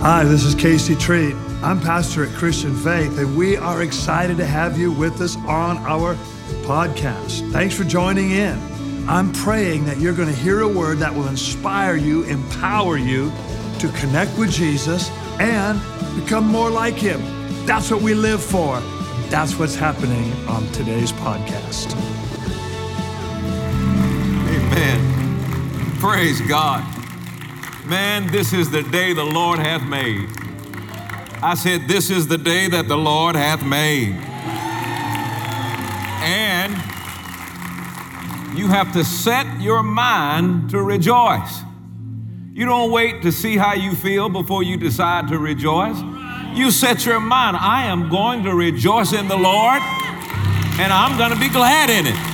Hi, this is Casey Treat. I'm pastor at Christian Faith, and we are excited to have you with us on our podcast. Thanks for joining in. I'm praying that you're going to hear a word that will inspire you, empower you to connect with Jesus and become more like him. That's what we live for. That's what's happening on today's podcast. Amen. Praise God. Man, this is the day the Lord hath made. I said, this is the day that the Lord hath made. And you have to set your mind to rejoice. You don't wait to see how you feel before you decide to rejoice. You set your mind, I am going to rejoice in the Lord, and I'm going to be glad in it.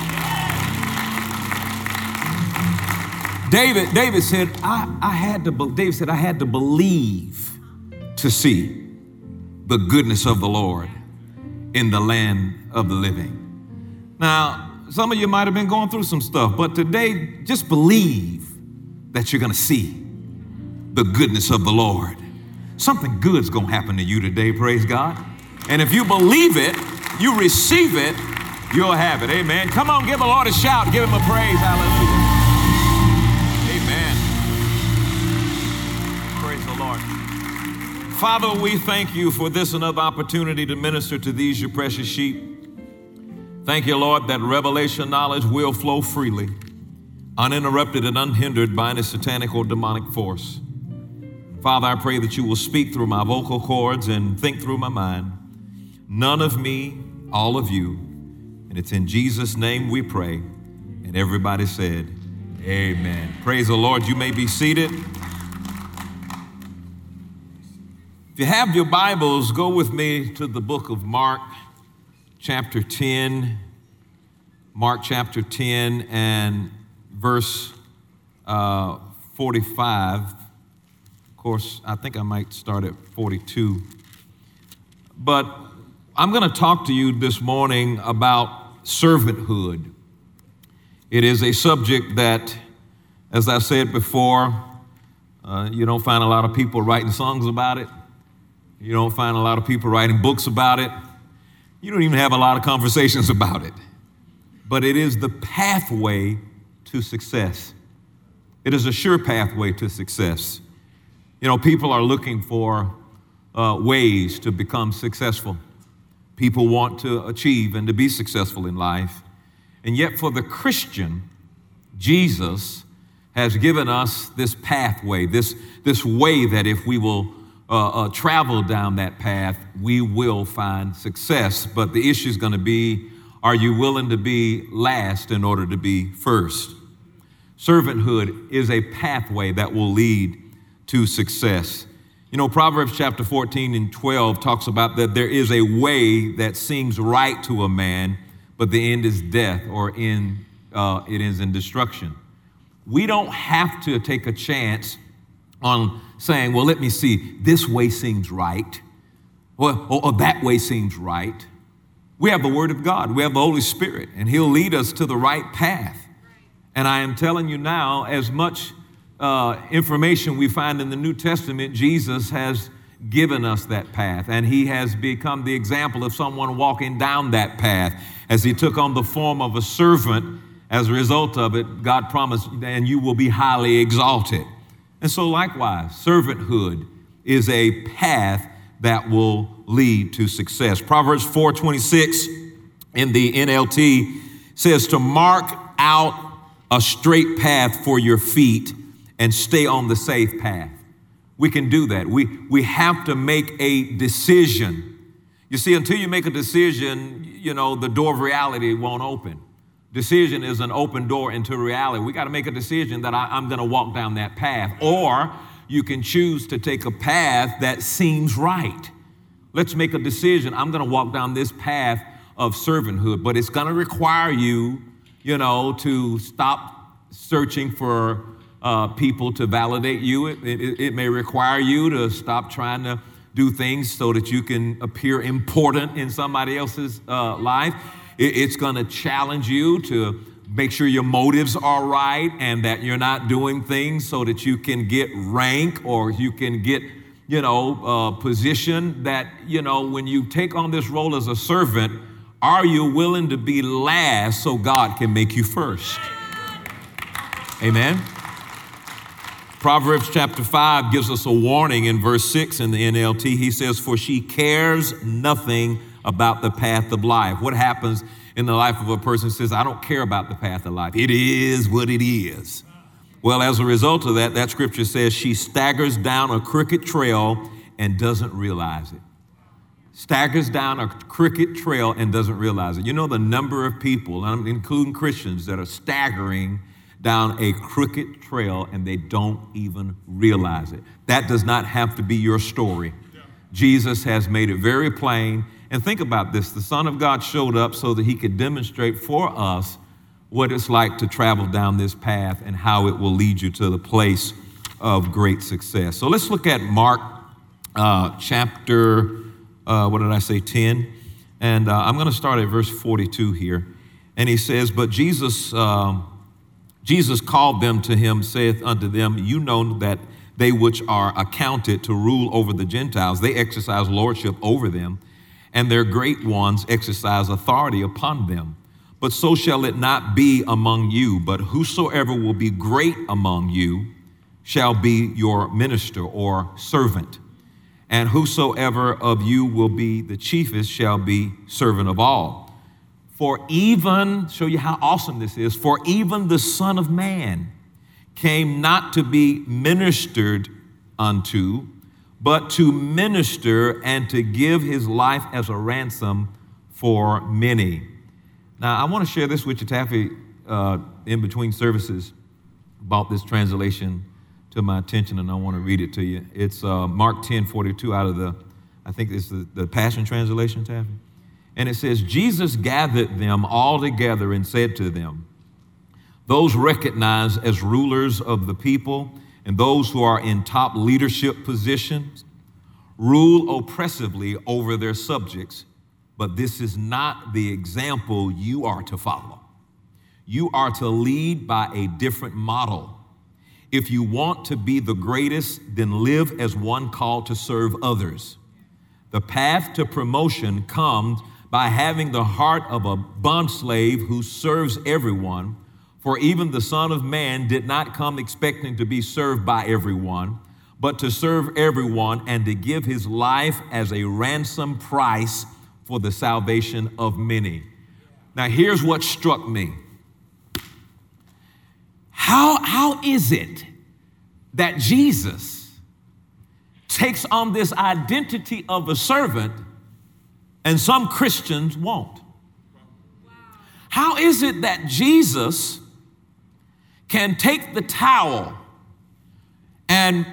David said, I had to believe to see the goodness of the Lord in the land of the living. Now, some of you might have been going through some stuff, but today, just believe that you're going to see the goodness of the Lord. Something good's going to happen to you today, praise God. And if you believe it, you receive it, you'll have it. Amen. Come on, give the Lord a shout. Give him a praise. Hallelujah. Father, we thank you for this another opportunity to minister to these, your precious sheep. Thank you, Lord, that revelation knowledge will flow freely, uninterrupted and unhindered by any satanic or demonic force. Father, I pray that you will speak through my vocal cords and think through my mind. None of me, all of you. And it's in Jesus' name we pray. And everybody said, amen. Praise the Lord. You may be seated. If you have your Bibles, go with me to the book of Mark, chapter 10. Mark chapter 10 and verse 45. Of course, I think I might start at 42. But I'm going to talk to you this morning about servanthood. It is a subject that, as I said before, you don't find a lot of people writing songs about it. You don't find a lot of people writing books about it. You don't even have a lot of conversations about it. But it is the pathway to success. It is a sure pathway to success. You know, people are looking for ways to become successful. People want to achieve and to be successful in life. And yet for the Christian, Jesus has given us this pathway, this way that if we will travel down that path, we will find success. But the issue is going to be, are you willing to be last in order to be first? Servanthood is a pathway that will lead to success. You know, Proverbs chapter 14 and 12 talks about that there is a way that seems right to a man, but the end is death, or it ends in destruction. We don't have to take a chance on saying, well, let me see, this way seems right, or that way seems right. We have the Word of God. We have the Holy Spirit, and He'll lead us to the right path. And I am telling you now, as much information we find in the New Testament, Jesus has given us that path, and He has become the example of someone walking down that path. As He took on the form of a servant, as a result of it, God promised, and you will be highly exalted. And so likewise, servanthood is a path that will lead to success. Proverbs 4:26 in the NLT says to mark out a straight path for your feet and stay on the safe path. We can do that. We have to make a decision. You see, until you make a decision, you know, the door of reality won't open. Decision is an open door into reality. We got to make a decision that I'm going to walk down that path. Or you can choose to take a path that seems right. Let's make a decision. I'm going to walk down this path of servanthood, but it's going to require you, you know, to stop searching for people to validate you. It may require you to stop trying to do things so that you can appear important in somebody else's life. It's going to challenge you to make sure your motives are right and that you're not doing things so that you can get rank or you can get, position that, when you take on this role as a servant, are you willing to be last so God can make you first? Amen. Proverbs chapter 5 gives us a warning in verse 6 in the NLT. He says, for she cares nothing about the path of life. What happens in the life of a person who says, I don't care about the path of life. It is what it is. Well, as a result of that scripture says she staggers down a crooked trail and doesn't realize it. Staggers down a crooked trail and doesn't realize it. You know the number of people, including Christians, that are staggering down a crooked trail and they don't even realize it. That does not have to be your story. Jesus has made it very plain. And think about this. The Son of God showed up so that he could demonstrate for us what it's like to travel down this path and how it will lead you to the place of great success. So let's look at Mark chapter, 10. And I'm going to start at verse 42 here. And he says, but Jesus called them to him, saith unto them, you know that they which are accounted to rule over the Gentiles, they exercise lordship over them, and their great ones exercise authority upon them. But so shall it not be among you, but whosoever will be great among you shall be your minister or servant. And whosoever of you will be the chiefest shall be servant of all. For even, show you how awesome this is, for even the Son of Man came not to be ministered unto, but to minister and to give his life as a ransom for many. Now, I want to share this with you, Taffy, in between services, brought this translation to my attention, and I want to read it to you. It's Mark 10:42 out of I think it's the Passion Translation, Taffy. And it says, Jesus gathered them all together and said to them, those recognized as rulers of the people and those who are in top leadership positions rule oppressively over their subjects, but this is not the example you are to follow. You are to lead by a different model. If you want to be the greatest, then live as one called to serve others. The path to promotion comes by having the heart of a bondslave who serves everyone. For even the Son of Man did not come expecting to be served by everyone, but to serve everyone and to give his life as a ransom price for the salvation of many. Now, here's what struck me. How is it that Jesus takes on this identity of a servant and some Christians won't? How is it that Jesus can take the towel and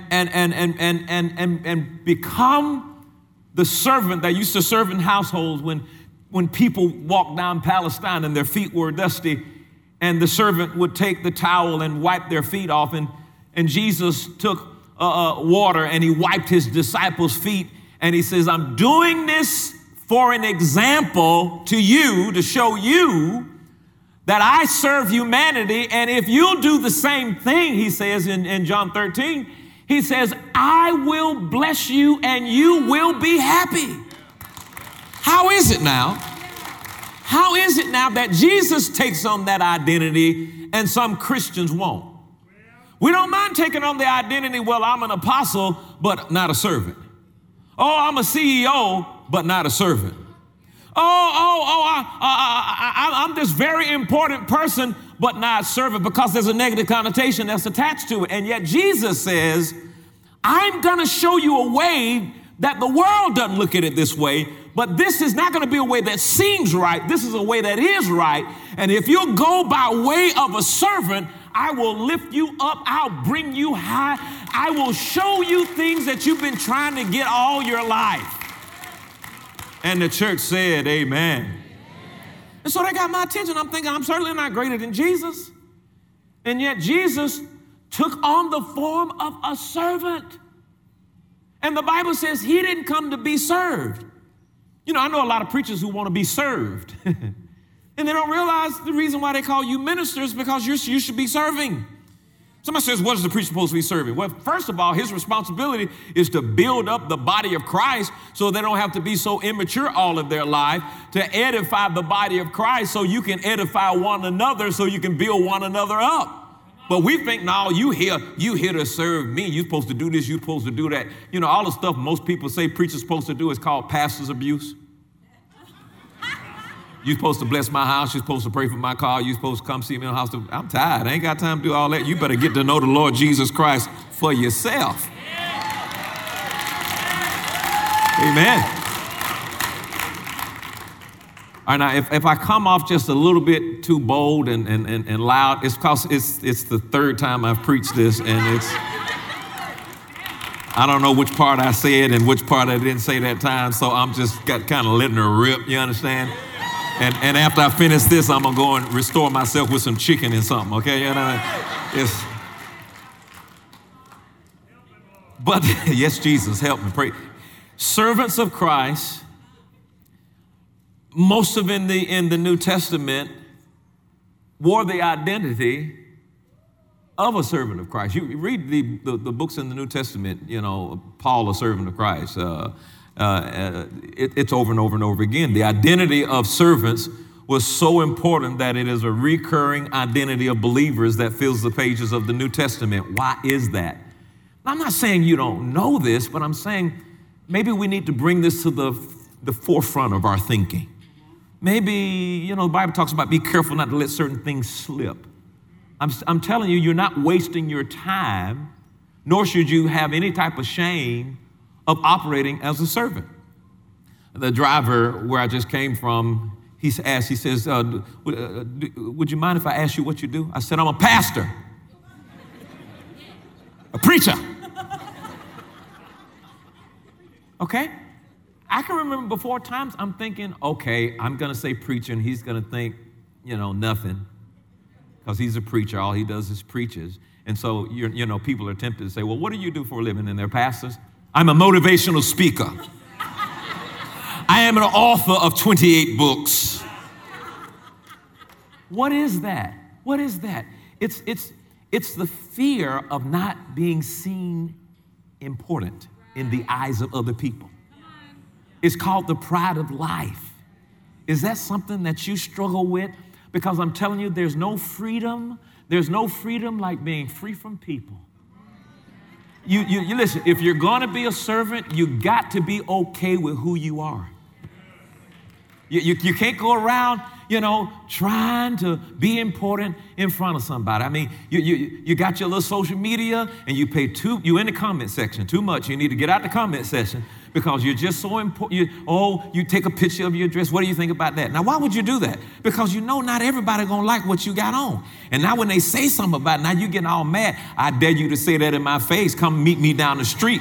become the servant that used to serve in households when people walked down Palestine and their feet were dusty, and the servant would take the towel and wipe their feet off, and Jesus took water and he wiped his disciples' feet, and he says, I'm doing this for an example to you, to show you that I serve humanity, and if you'll do the same thing, he says in John 13, he says, I will bless you and you will be happy. How is it now? How is it now that Jesus takes on that identity and some Christians won't? We don't mind taking on the identity, well, I'm an apostle, but not a servant. Oh, I'm a CEO, but not a servant. I'm this very important person, but not a servant, because there's a negative connotation that's attached to it. And yet Jesus says, I'm going to show you a way that the world doesn't look at it this way, but this is not going to be a way that seems right. This is a way that is right. And if you'll go by way of a servant, I will lift you up. I'll bring you high. I will show you things that you've been trying to get all your life. And the church said, amen. And so that got my attention. I'm thinking, I'm certainly not greater than Jesus. And yet Jesus took on the form of a servant. And the Bible says he didn't come to be served. You know, I know a lot of preachers who want to be served. And they don't realize the reason why they call you ministers, because you should be serving. Somebody says, what is the preacher supposed to be serving? Well, first of all, his responsibility is to build up the body of Christ so they don't have to be so immature all of their life, to edify the body of Christ so you can edify one another, so you can build one another up. But we think, no, you here to serve me. You're supposed to do this, you're supposed to do that. You know, all the stuff most people say preachers supposed to do is called pastor's abuse. You're supposed to bless my house. You're supposed to pray for my car. You're supposed to come see me in the house. I'm tired. I ain't got time to do all that. You better get to know the Lord Jesus Christ for yourself. Amen. All right, now, if I come off just a little bit too bold and loud, it's because it's the third time I've preached this, and I don't know which part I said and which part I didn't say that time, so I'm just kind of letting her rip, you understand? And after I finish this, I'm going to go and restore myself with some chicken and something, okay? You know, but yes, Jesus, help me, pray. Servants of Christ, most of in the New Testament, wore the identity of a servant of Christ. You read the books in the New Testament, you know, Paul, a servant of Christ. It's over and over and over again. The identity of servants was so important that it is a recurring identity of believers that fills the pages of the New Testament. Why is that? I'm not saying you don't know this, but I'm saying maybe we need to bring this to the forefront of our thinking. Maybe, you know, the Bible talks about be careful not to let certain things slip. I'm telling you, you're not wasting your time, nor should you have any type of shame of operating as a servant. The driver where I just came from, he says, would you mind if I ask you what you do? I said, I'm a pastor, a preacher. Okay? I can remember before times I'm thinking, okay, I'm going to say preacher, and he's going to think, you know, nothing, because he's a preacher. All he does is preaches. And so, you know, people are tempted to say, well, what do you do for a living? And they're pastors. I'm a motivational speaker. I am an author of 28 books. What is that? What is that? It's the fear of not being seen important in the eyes of other people. It's called the pride of life. Is that something that you struggle with? Because I'm telling you, there's no freedom. There's no freedom like being free from people. You listen, if you're going to be a servant, you got to be okay with who you are. You can't go around, you know, trying to be important in front of somebody. I mean, you got your little social media, and you in the comment section too much. You need to get out the comment section because you're just so important. You take a picture of your dress. What do you think about that? Now, why would you do that? Because you know not everybody going to like what you got on. And now when they say something about it, now you're getting all mad. I dare you to say that in my face. Come meet me down the street.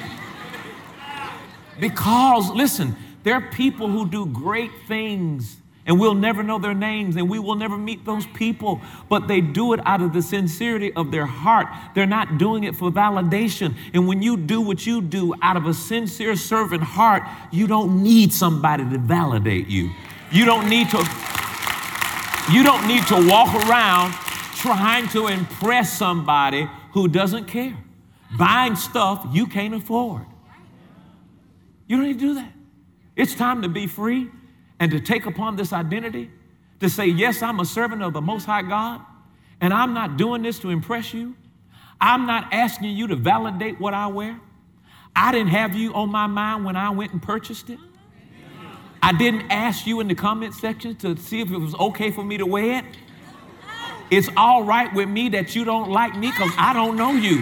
Because, listen, there are people who do great things, and we'll never know their names, and we will never meet those people, but they do it out of the sincerity of their heart. They're not doing it for validation. And when you do what you do out of a sincere servant heart, you don't need somebody to validate you. You don't need to walk around trying to impress somebody who doesn't care, buying stuff you can't afford. You don't need to do that. It's time to be free and to take upon this identity, to say, yes, I'm a servant of the Most High God, and I'm not doing this to impress you. I'm not asking you to validate what I wear. I didn't have you on my mind when I went and purchased it. I didn't ask you in the comment section to see if it was okay for me to wear it. It's all right with me that you don't like me because I don't know you.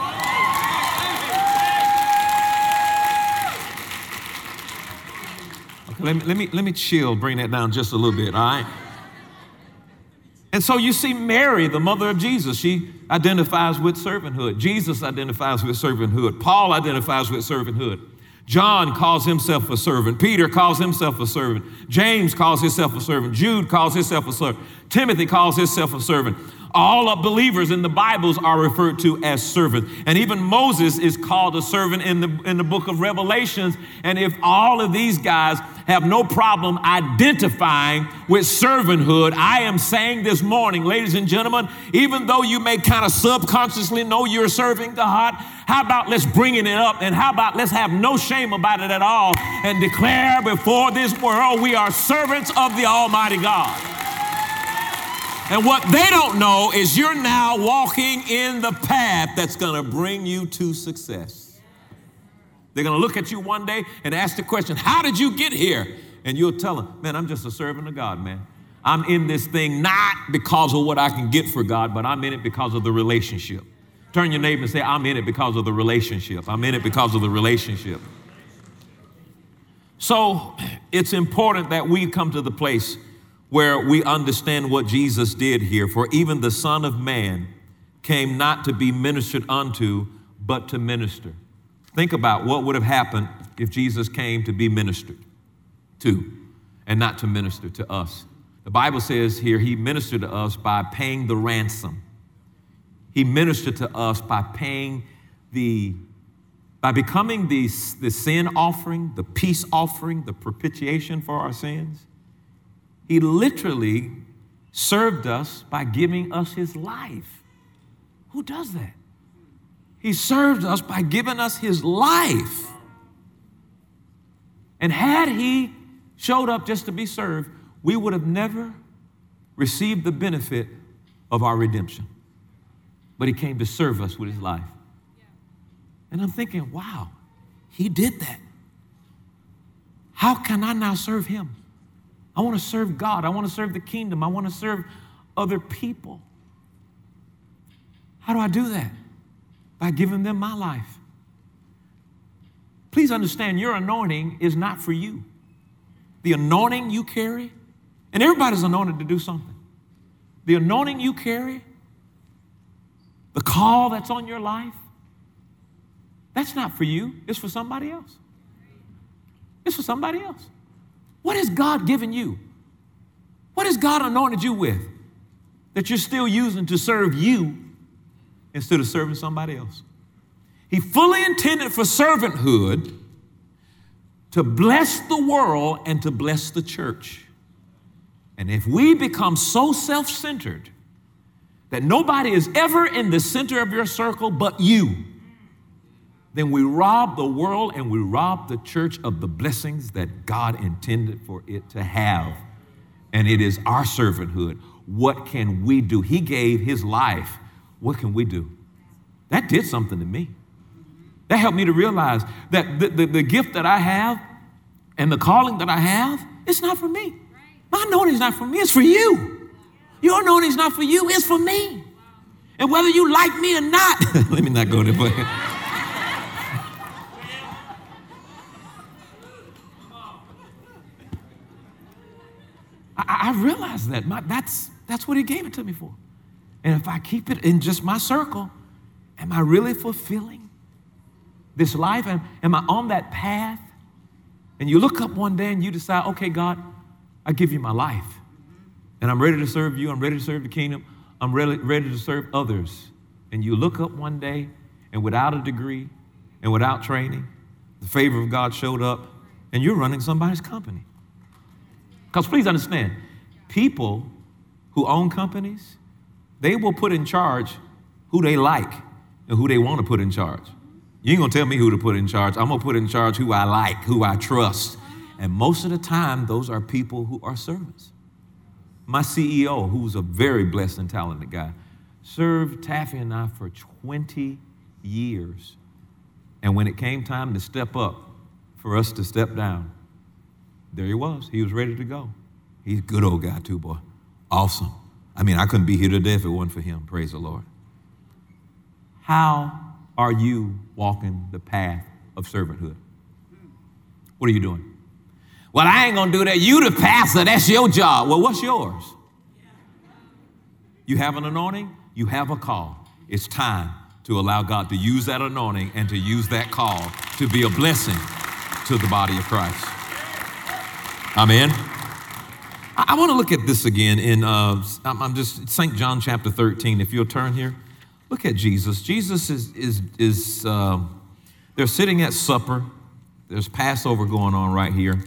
Let me chill, bring that down just a little bit, all right? And so you see Mary, the mother of Jesus, she identifies with servanthood. Jesus identifies with servanthood. Paul identifies with servanthood. John calls himself a servant. Peter calls himself a servant. James calls himself a servant. Jude calls himself a servant. Timothy calls himself a servant. All of believers in the Bibles are referred to as servants. And even Moses is called a servant in the book of Revelations. And if all of these guys have no problem identifying with servanthood, I am saying this morning, ladies and gentlemen, even though you may kind of subconsciously know you're serving God, how about let's bring it up, and how about let's have no shame about it at all and declare before this world we are servants of the Almighty God. And what they don't know is you're now walking in the path that's going to bring you to success. They're going to look at you one day and ask the question, how did you get here? And you'll tell them, man, I'm just a servant of God, man. I'm in this thing not because of what I can get for God, but I'm in it because of the relationship. Turn your neighbor and say, I'm in it because of the relationship. I'm in it because of the relationship. So it's important that we come to the place where we understand what Jesus did here. For even the Son of Man came not to be ministered unto, but to minister. Think about what would have happened if Jesus came to be ministered to and not to minister to us. The Bible says here he ministered to us by paying the ransom. He ministered to us by paying by becoming the sin offering, the peace offering, the propitiation for our sins. He literally served us by giving us his life. Who does that? He served us by giving us his life. And had he showed up just to be served, we would have never received the benefit of our redemption. But he came to serve us with his life. And I'm thinking, wow, he did that. How can I now serve him? I want to serve God. I want to serve the kingdom. I want to serve other people. How do I do that? By giving them my life. Please understand, your anointing is not for you. The anointing you carry, and everybody's anointed to do something. The anointing you carry, the call that's on your life, that's not for you. It's for somebody else. It's for somebody else. What has God given you? What has God anointed you with that you're still using to serve you instead of serving somebody else? He fully intended for servanthood to bless the world and to bless the church. And if we become so self-centered that nobody is ever in the center of your circle but you, then we rob the world and we rob the church of the blessings that God intended for it to have. And it is our servanthood. What can we do? He gave his life. What can we do? That did something to me. That helped me to realize that the gift that I have and the calling that I have, it's not for me. My anointing is not for me, it's for you. Your anointing is not for you, it's for me. And whether you like me or not, let me not go there, but I realized that. That's what he gave it to me for. And if I keep it in just my circle, am I really fulfilling this life? Am I on that path? And you look up one day and you decide, okay, God, I give you my life. And I'm ready to serve you. I'm ready to serve the kingdom. I'm ready to serve others. And you look up one day and without a degree and without training, the favor of God showed up and you're running somebody's company. Because please understand, people who own companies, they will put in charge who they like and who they want to put in charge. You ain't going to tell me who to put in charge. I'm going to put in charge who I like, who I trust. And most of the time, those are people who are servants. My CEO, who's a very blessed and talented guy, served Taffy and I for 20 years. And when it came time to step up, for us to step down, there he was. He was ready to go. He's a good old guy too, boy. Awesome. I mean, I couldn't be here today if it wasn't for him. Praise the Lord. How are you walking the path of servanthood? What are you doing? Well, I ain't going to do that. You the pastor. That's your job. Well, what's yours? You have an anointing. You have a call. It's time to allow God to use that anointing and to use that call to be a blessing to the body of Christ. Amen. I want to look at this again in I'm just St. John chapter 13. If you'll turn here, look at Jesus. Jesus is they're sitting at supper. There's Passover going on right here,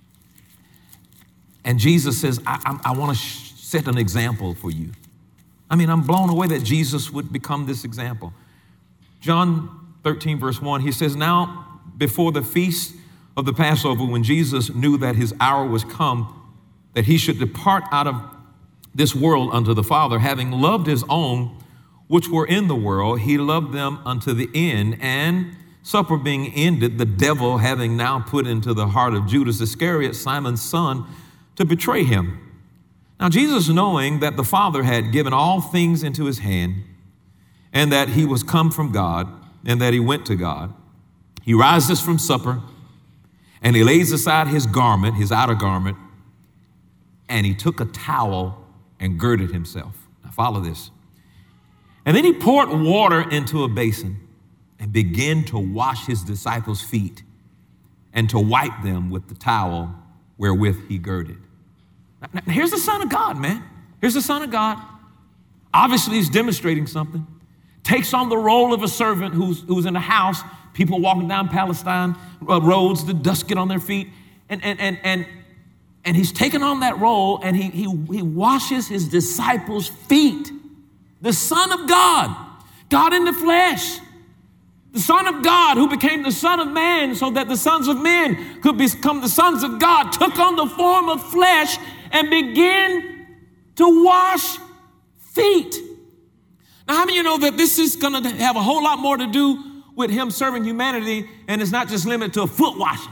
and Jesus says, "I want to set an example for you." I mean, I'm blown away that Jesus would become this example. John 13, verse 1, he says, "Now before the feast of the Passover, when Jesus knew that his hour was come, that he should depart out of this world unto the Father, having loved his own which were in the world, he loved them unto the end. And supper being ended, the devil having now put into the heart of Judas Iscariot, Simon's son, to betray him. Now Jesus, knowing that the Father had given all things into his hand, and that he was come from God, and that he went to God, he rises from supper, and he lays aside his garment, his outer garment, and he took a towel and girded himself." Now follow this. "And then he poured water into a basin and began to wash his disciples' feet and to wipe them with the towel wherewith he girded." Now, here's the Son of God, man. Here's the Son of God. Obviously, he's demonstrating something. Takes on the role of a servant who's in a house, people walking down Palestine roads, the dust get on their feet, and he's taken on that role, and he washes his disciples' feet. The Son of God, God in the flesh, the Son of God who became the Son of Man so that the sons of men could become the sons of God, took on the form of flesh and began to wash feet. Now, how many of you know that this is going to have a whole lot more to do with him serving humanity, and it's not just limited to foot washing?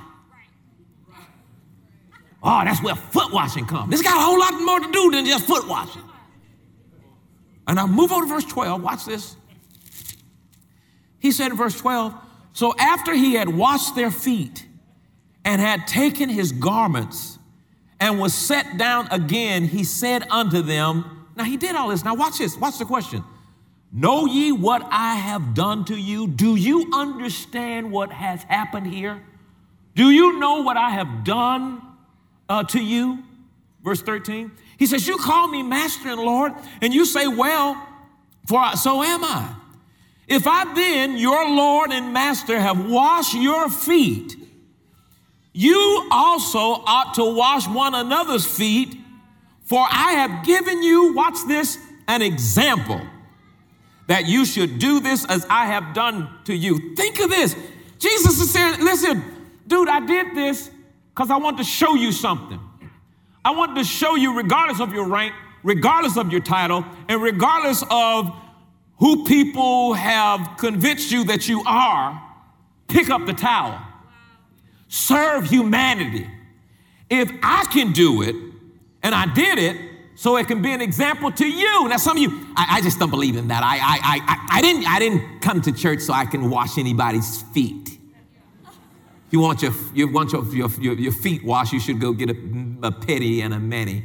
Oh, that's where foot washing comes. This got a whole lot more to do than just foot washing. And I'll move over to verse 12. Watch this. He said in verse 12, "So after he had washed their feet and had taken his garments and was set down again, he said unto them," now he did all this. Now watch this. Watch the question. "Know ye what I have done to you?" Do you understand what has happened here? Do you know what I have done to you? Verse 13. He says, "You call me Master and Lord, and you say, well, for so am I. If I then, your Lord and Master, have washed your feet, you also ought to wash one another's feet, for I have given you," watch this, "an example, that you should do this as I have done to you." Think of this. Jesus is saying, listen, dude, I did this because I want to show you something. I want to show you, regardless of your rank, regardless of your title, and regardless of who people have convinced you that you are, pick up the towel. Serve humanity. If I can do it, and I did it, so it can be an example to you. Now, some of you, I just don't believe in that. I didn't come to church so I can wash anybody's feet. If you want your feet washed, you should go get a pedi and a mani.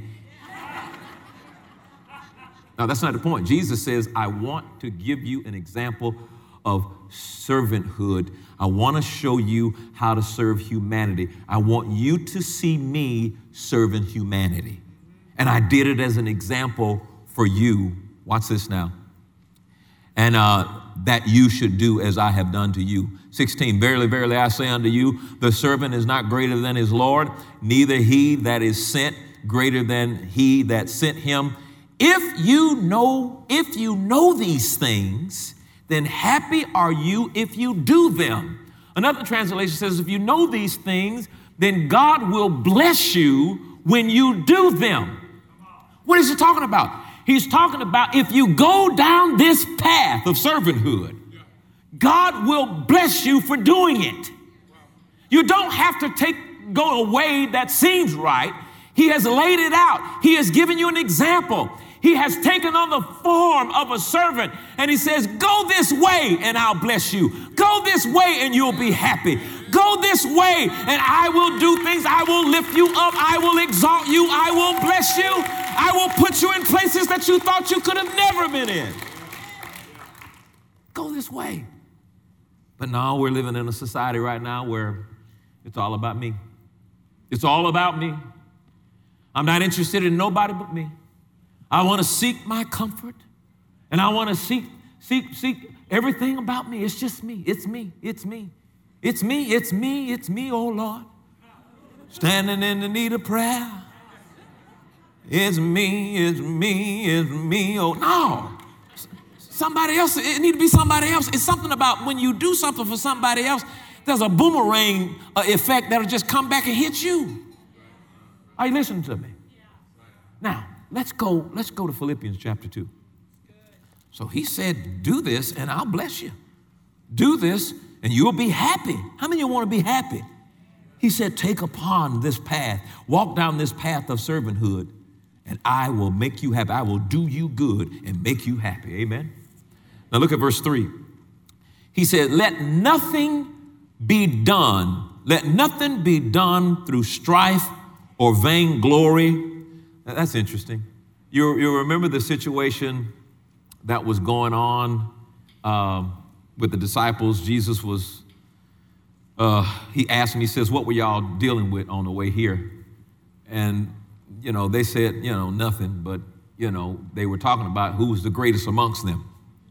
No, that's not the point. Jesus says, I want to give you an example of servanthood. I want to show you how to serve humanity. I want you to see me serving humanity. And I did it as an example for you. Watch this now. And that you should do as I have done to you. 16, "Verily, verily, I say unto you, the servant is not greater than his Lord, neither he that is sent greater than he that sent him. If you know these things, then happy are you if you do them." Another translation says, if you know these things, then God will bless you when you do them. What is he talking about? He's talking about if you go down this path of servanthood, God will bless you for doing it. You don't have to go a way that seems right. He has laid it out. He has given you an example. He has taken on the form of a servant, and he says, go this way and I'll bless you. Go this way and you'll be happy. Go this way and I will do things. I will lift you up. I will exalt you. I will bless you. I will put you in places that you thought you could have never been in. Go this way. But no, we're living in a society right now where it's all about me. It's all about me. I'm not interested in nobody but me. I want to seek my comfort, and I want to seek everything about me. It's just me. It's me. It's me. It's me. It's me. It's me, oh Lord. Standing in the need of prayer. It's me. It's me. It's me. Oh no. Somebody else. It need to be somebody else. It's something about when you do something for somebody else, there's a boomerang effect that'll just come back and hit you. Are you listening to me? Now, let's go to Philippians chapter 2. So he said, do this and I'll bless you. Do this and you'll be happy. How many of you want to be happy? He said, take upon this path, walk down this path of servanthood, and I will make you happy. I will do you good and make you happy. Amen. Now look at verse 3. He said, let nothing be done through strife or vainglory. That's interesting. You remember the situation that was going on with the disciples. Jesus was, he asked them, he says, what were y'all dealing with on the way here? And, they said, nothing, but, they were talking about who was the greatest amongst them.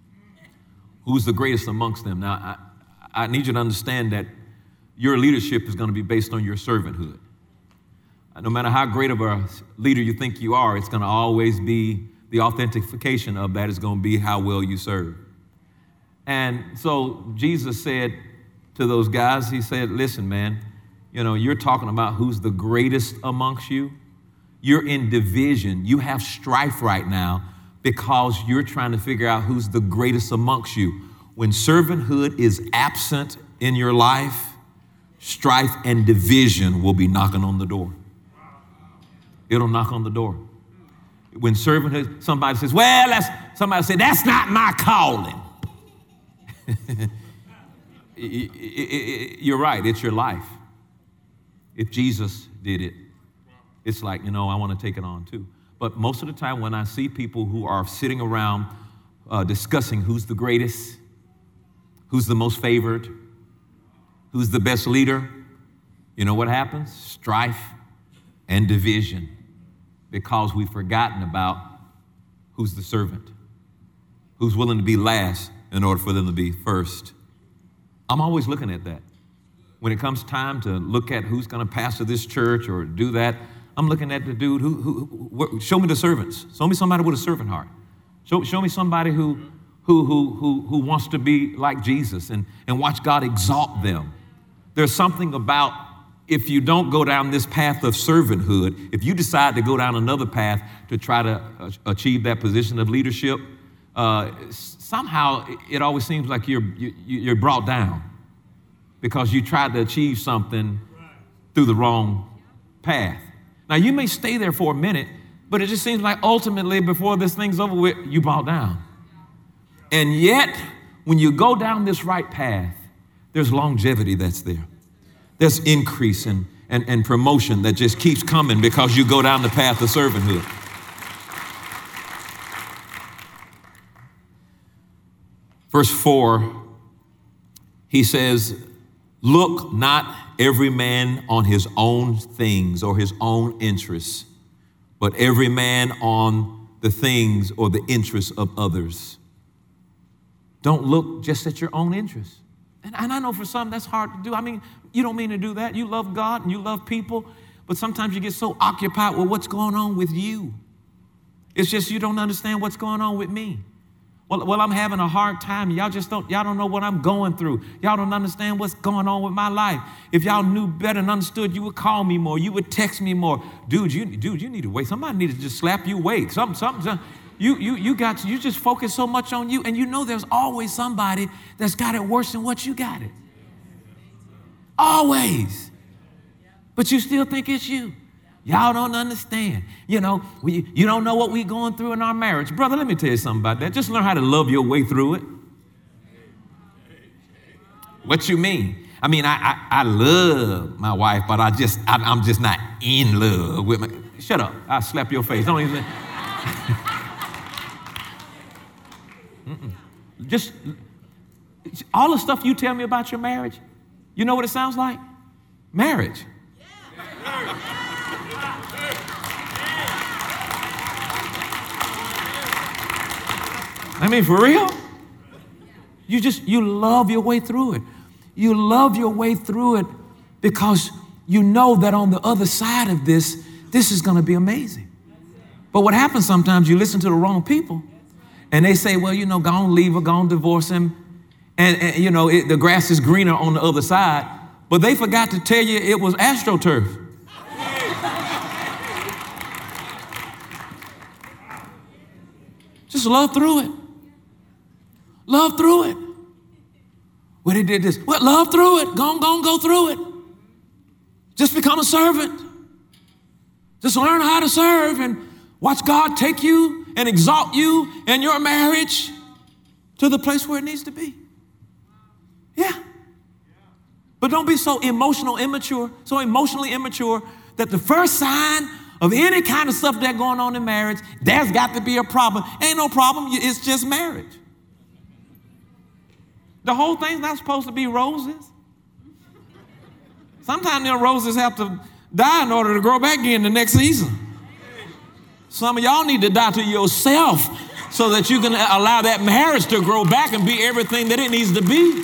Who's the greatest amongst them? Now, I need you to understand that your leadership is going to be based on your servanthood. No matter how great of a leader you think you are, it's going to always be the authentication of that is going to be how well you serve. And so Jesus said to those guys, he said, listen, man, you're talking about who's the greatest amongst you. You're in division. You have strife right now because you're trying to figure out who's the greatest amongst you. When servanthood is absent in your life, strife and division will be knocking on the door. It'll knock on the door. When servanthood, somebody says, somebody say, that's not my calling. You're right, it's your life. If Jesus did it, it's like, I want to take it on too. But most of the time when I see people who are sitting around discussing who's the greatest, who's the most favored, who's the best leader, you know what happens? Strife and division. Because we've forgotten about who's the servant, who's willing to be last in order for them to be first. I'm always looking at that. When it comes time to look at who's going to pastor this church or do that, I'm looking at the dude who show me the servants. Show me somebody with a servant heart. Show me somebody who wants to be like Jesus and watch God exalt them. There's something about if you don't go down this path of servanthood, if you decide to go down another path to try to achieve that position of leadership, somehow it always seems like you're brought down because you tried to achieve something through the wrong path. Now, you may stay there for a minute, but it just seems like ultimately before this thing's over with, you bow down. And yet, when you go down this right path, there's longevity that's there. There's increase and promotion that just keeps coming because you go down the path of servanthood. Verse 4, he says, look not every man on his own things or his own interests, but every man on the things or the interests of others. Don't look just at your own interests. And I know for some that's hard to do. I mean, you don't mean to do that. You love God and you love people, but sometimes you get so occupied with what's going on with you. It's just you don't understand what's going on with me. Well, I'm having a hard time. Y'all don't know what I'm going through. Y'all don't understand what's going on with my life. If y'all knew better and understood, you would call me more. You would text me more. Dude, you need to wait. Somebody needs to just slap you awake. Something. You just focus so much on you, and there's always somebody that's got it worse than what you got it. Always. But you still think it's you. Y'all don't understand. You don't know what we're going through in our marriage. Brother, let me tell you something about that. Just learn how to love your way through it. What you mean? I mean, I love my wife, but I'm just not in love with my... Shut up. I'll slap your face. Don't even... Just all the stuff you tell me about your marriage, you know what it sounds like? Marriage. I mean, for real? You love your way through it. You love your way through it because you know that on the other side of this is going to be amazing. But what happens sometimes, you listen to the wrong people and they say, well, go on, leave her, go on, divorce him. And the grass is greener on the other side. But they forgot to tell you it was AstroTurf. Just love through it. Love through it. Well, they did this. Well, love through it. Go through it. Just become a servant. Just learn how to serve and watch God take you and exalt you and your marriage to the place where it needs to be. Yeah. But don't be so emotionally immature that the first sign of any kind of stuff that's going on in marriage, there's got to be a problem. Ain't no problem. It's just marriage. The whole thing's not supposed to be roses. Sometimes them roses have to die in order to grow back again the next season. Some of y'all need to die to yourself so that you can allow that marriage to grow back and be everything that it needs to be.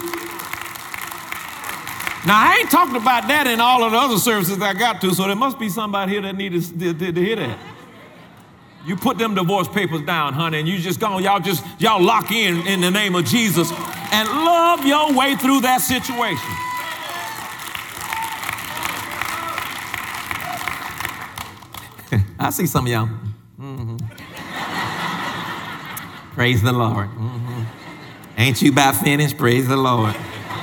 Now, I ain't talking about that in all of the other services I got to, so there must be somebody here that needs to hear that. You put them divorce papers down, honey, and you just go, y'all lock in the name of Jesus and love your way through that situation. I see some of y'all. Mm-hmm. Praise the Lord. Mm-hmm. Ain't you about finished? Praise the Lord.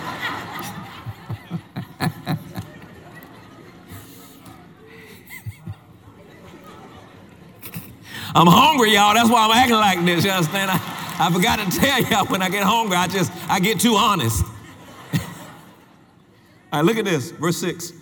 I'm hungry, y'all. That's why I'm acting like this. You understand? I forgot to tell y'all when I get hungry, I get too honest. All right, look at this. Verse 6.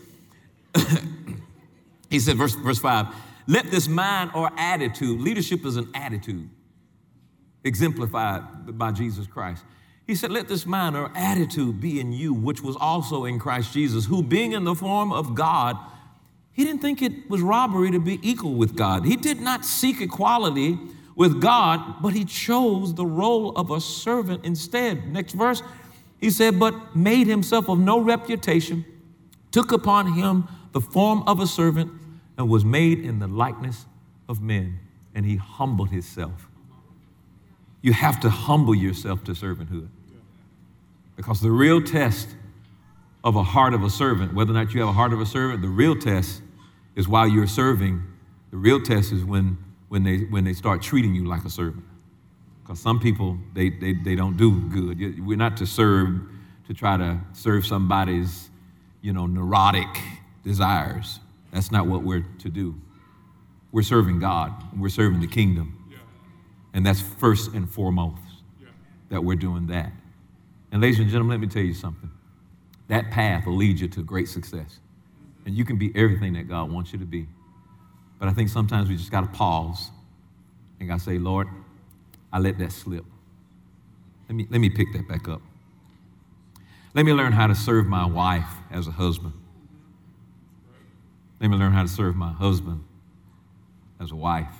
He said, verse 5. Let this mind or attitude, leadership is an attitude exemplified by Jesus Christ. He said, let this mind or attitude be in you, which was also in Christ Jesus, who being in the form of God, he didn't think it was robbery to be equal with God. He did not seek equality with God, but he chose the role of a servant instead. Next verse, he said, but made himself of no reputation, took upon him the form of a servant, and was made in the likeness of men, and he humbled himself. You have to humble yourself to servanthood. Because the real test of a heart of a servant, whether or not you have a heart of a servant, the real test is while you're serving. The real test is when they start treating you like a servant. Because some people, they don't do good. We're not to serve to try to serve somebody's, neurotic desires. That's not what we're to do. We're serving God. We're serving the kingdom. Yeah. And that's first and foremost that we're doing that. And ladies and gentlemen, let me tell you something. That path will lead you to great success. And you can be everything that God wants you to be. But I think sometimes we just got to pause and got to say, Lord, I let that slip. Let me pick that back up. Let me learn how to serve my wife as a husband. Let me learn how to serve my husband as a wife.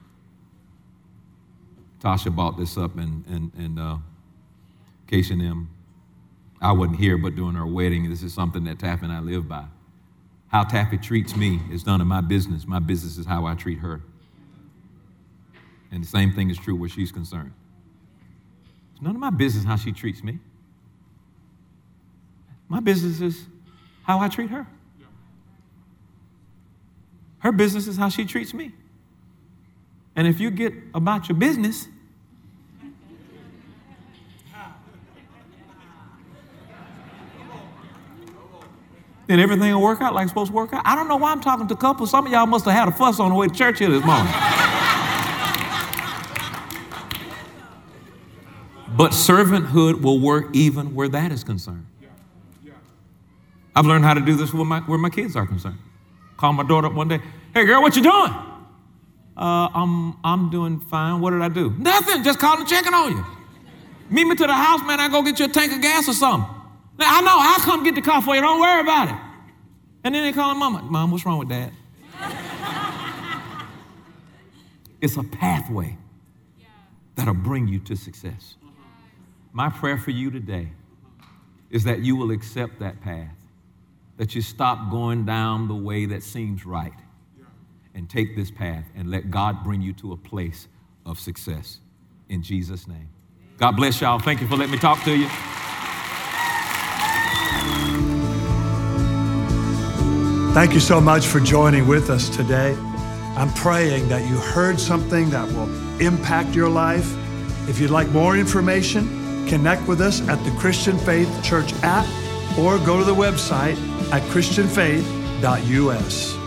Tasha brought this up in K&M. I wasn't here, but during our wedding, this is something that Taffy and I live by. How Taffy treats me is none of my business. My business is how I treat her. And the same thing is true where she's concerned. It's none of my business how she treats me. My business is how I treat her. Her business is how she treats me. And if you get about your business, then everything will work out like it's supposed to work out. I don't know why I'm talking to couples. Some of y'all must have had a fuss on the way to church here this morning. But servanthood will work even where that is concerned. I've learned how to do this where my kids are concerned. Call my daughter up one day. Hey, girl, what you doing? I'm doing fine. What did I do? Nothing. Just calling and checking on you. Meet me to the house, man. I go get you a tank of gas or something. Now, I know. I'll come get the car for you. Don't worry about it. And then they call Mama. Mom, what's wrong with Dad? It's a pathway that'll bring you to success. My prayer for you today is that you will accept that path, that you stop going down the way that seems right and take this path and let God bring you to a place of success. In Jesus' name. God bless y'all. Thank you for letting me talk to you. Thank you so much for joining with us today. I'm praying that you heard something that will impact your life. If you'd like more information, connect with us at the Christian Faith Church app or go to the website at christianfaith.us.